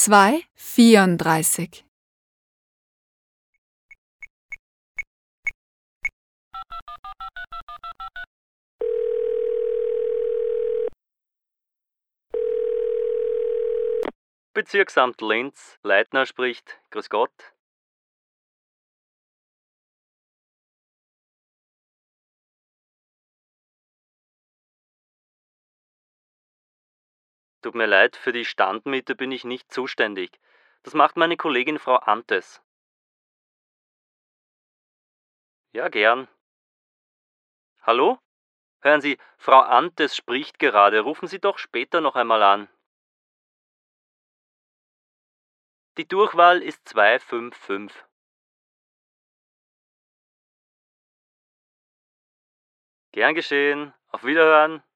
234. Bezirksamt Linz, Leitner spricht. Grüß Gott. Tut mir leid, für die Standmiete bin ich nicht zuständig. Das macht meine Kollegin Frau Antes. Ja, gern. Hallo? Hören Sie, Frau Antes spricht gerade. Rufen Sie doch später noch einmal an. Die Durchwahl ist 255. Gern geschehen. Auf Wiederhören.